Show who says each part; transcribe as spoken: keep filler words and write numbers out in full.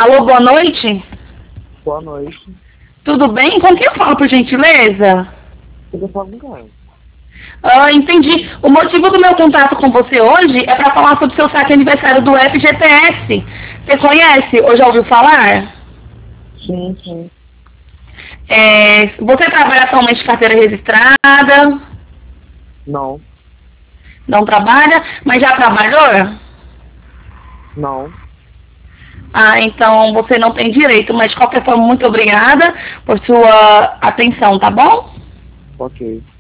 Speaker 1: Alô, boa noite.
Speaker 2: Boa noite.
Speaker 1: Tudo bem? Com quem eu falo, por gentileza?
Speaker 2: Eu falo com quem?
Speaker 1: Ah, entendi. O motivo do meu contato com você hoje é para falar sobre o seu saque aniversário do F G T S. Você conhece ou já ouviu falar?
Speaker 2: Sim, sim.
Speaker 1: É, você trabalha atualmente de carteira registrada?
Speaker 2: Não.
Speaker 1: Não trabalha, mas já trabalhou?
Speaker 2: Não.
Speaker 1: Ah, então você não tem direito, mas de qualquer forma, muito obrigada por sua atenção, tá bom?
Speaker 2: Ok.